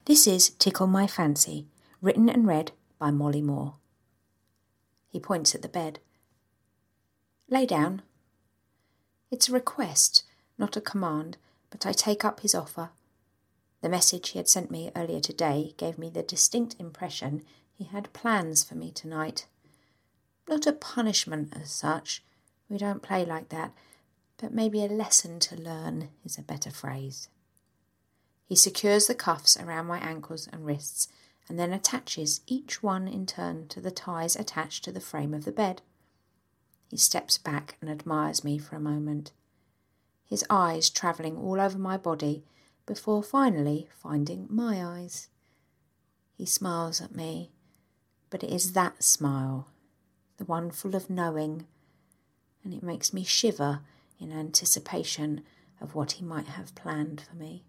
This is Tickle My Fancy, written and read by Molly Moore. He points at the bed. Lay down. It's a request, not a command, but I take up his offer. The message he had sent me earlier today gave me the distinct impression he had plans for me tonight. Not a punishment as such, we don't play like that, but maybe a lesson to learn is a better phrase. He secures the cuffs around my ankles and wrists and then attaches each one in turn to the ties attached to the frame of the bed. He steps back and admires me for a moment, his eyes travelling all over my body before finally finding my eyes. He smiles at me, but it is that smile, the one full of knowing, and it makes me shiver in anticipation of what he might have planned for me.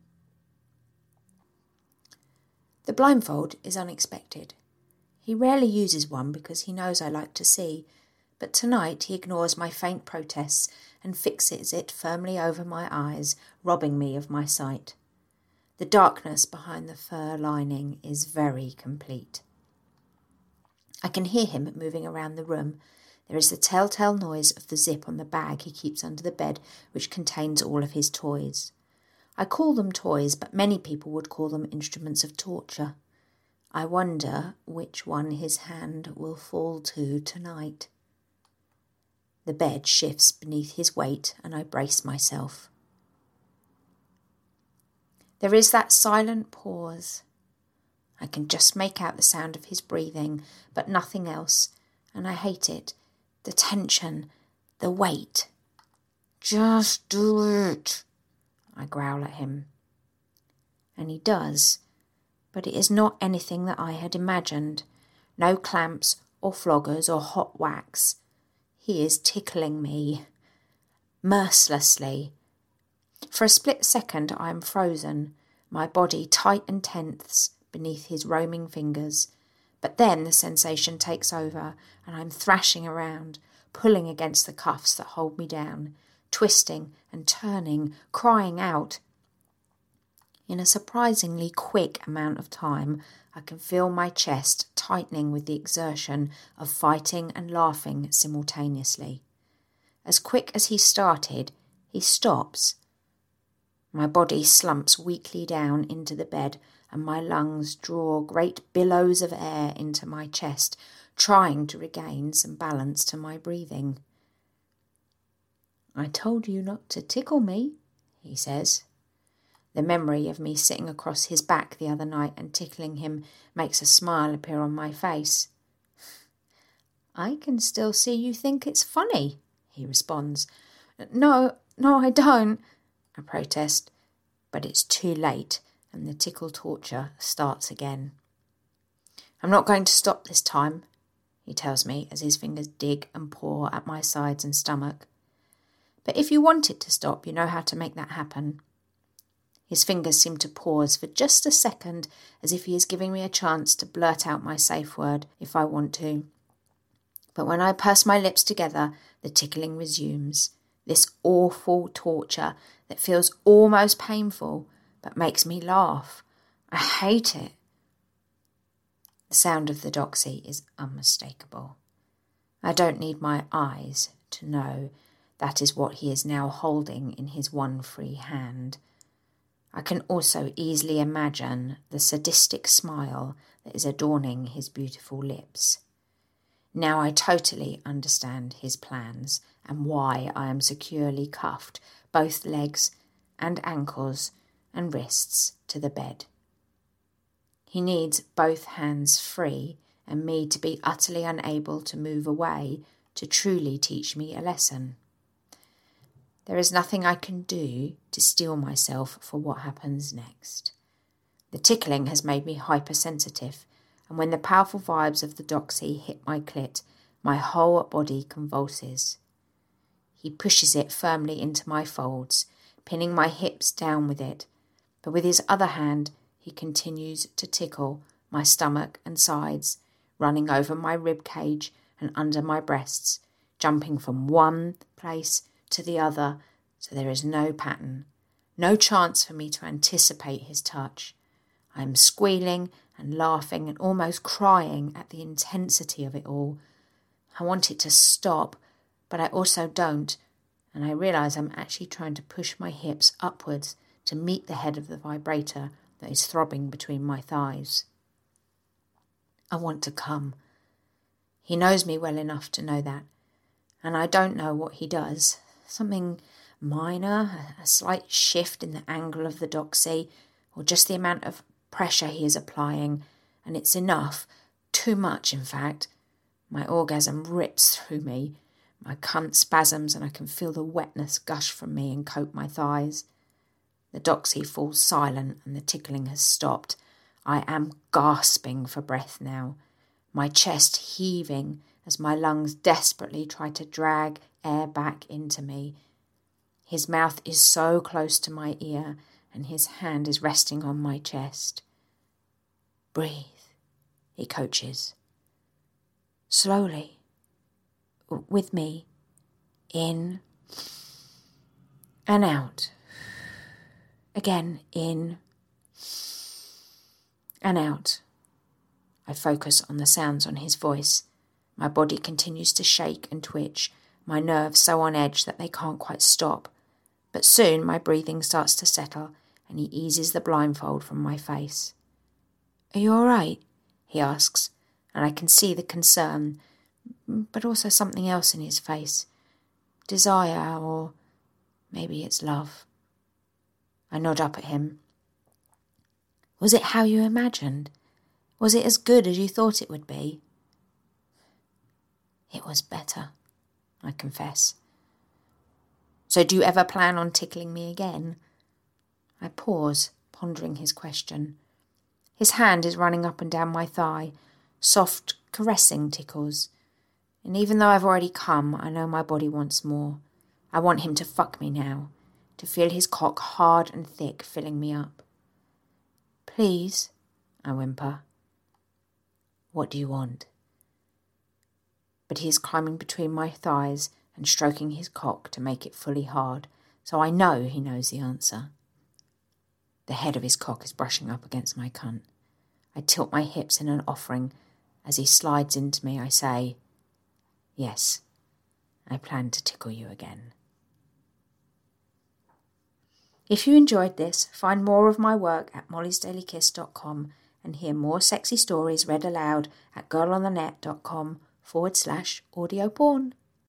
The blindfold is unexpected. He rarely uses one because he knows I like to see, but tonight he ignores my faint protests and fixes it firmly over my eyes, robbing me of my sight. The darkness behind the fur lining is very complete. I can hear him moving around the room. There is the telltale noise of the zip on the bag he keeps under the bed, which contains all of his toys. I call them toys, but many people would call them instruments of torture. I wonder which one his hand will fall to tonight. The bed shifts beneath his weight, and I brace myself. There is that silent pause. I can just make out the sound of his breathing, but nothing else, and I hate it. The tension, the weight. Just do it, I growl at him. And he does, but it is not anything that I had imagined. No clamps or floggers or hot wax. He is tickling me, mercilessly. For a split second I am frozen, my body tight and tense beneath his roaming fingers. But then the sensation takes over and I'm thrashing around, pulling against the cuffs that hold me down, twisting and turning, crying out. In a surprisingly quick amount of time, I can feel my chest tightening with the exertion of fighting and laughing simultaneously. As quick as he started, he stops. My body slumps weakly down into the bed and my lungs draw great billows of air into my chest, trying to regain some balance to my breathing. I told you not to tickle me, he says. The memory of me sitting across his back the other night and tickling him makes a smile appear on my face. I can still see you think it's funny, he responds. No, I don't, I protest, but it's too late and the tickle torture starts again. I'm not going to stop this time, he tells me as his fingers dig and paw at my sides and stomach. But if you want it to stop, you know how to make that happen. His fingers seem to pause for just a second, as if he is giving me a chance to blurt out my safe word if I want to. But when I purse my lips together, the tickling resumes. This awful torture that feels almost painful, but makes me laugh. I hate it. The sound of the doxy is unmistakable. I don't need my eyes to know that is what he is now holding in his one free hand. I can also easily imagine the sadistic smile that is adorning his beautiful lips. Now I totally understand his plans and why I am securely cuffed, both legs and ankles and wrists, to the bed. He needs both hands free and me to be utterly unable to move away to truly teach me a lesson. There is nothing I can do to steel myself for what happens next. The tickling has made me hypersensitive, and when the powerful vibes of the doxy hit my clit, my whole body convulses. He pushes it firmly into my folds, pinning my hips down with it, but with his other hand he continues to tickle my stomach and sides, running over my rib cage and under my breasts, jumping from one place to the other, so there is no pattern, no chance for me to anticipate his touch. I am squealing and laughing and almost crying at the intensity of it all. I want it to stop, but I also don't, and I realise I'm actually trying to push my hips upwards to meet the head of the vibrator that is throbbing between my thighs. I want to come. He knows me well enough to know that, and I don't know what he does. Something minor, a slight shift in the angle of the doxy, or just the amount of pressure he is applying, and it's enough, too much in fact. My orgasm rips through me, my cunt spasms, and I can feel the wetness gush from me and coat my thighs. The doxy falls silent and the tickling has stopped. I am gasping for breath now, my chest heaving as my lungs desperately try to drag air back into me. His mouth is so close to my ear and his hand is resting on my chest. Breathe, he coaches. Slowly, with me, in and out. Again, in and out. I focus on the sounds on his voice. My body continues to shake and twitch, my nerves so on edge that they can't quite stop. But soon my breathing starts to settle and he eases the blindfold from my face. Are you all right? He asks, and I can see the concern, but also something else in his face. Desire, or maybe it's love. I nod up at him. Was it how you imagined? Was it as good as you thought it would be? It was better, I confess. So do you ever plan on tickling me again? I pause, pondering his question. His hand is running up and down my thigh, soft, caressing tickles. And even though I've already come, I know my body wants more. I want him to fuck me now, to feel his cock hard and thick filling me up. Please, I whimper. What do you want? But he is climbing between my thighs and stroking his cock to make it fully hard, so I know he knows the answer. The head of his cock is brushing up against my cunt. I tilt my hips in an offering. As he slides into me, I say, yes, I plan to tickle you again. If you enjoyed this, find more of my work at mollysdailykiss.com and hear more sexy stories read aloud at girlonthenet.com/audio porn.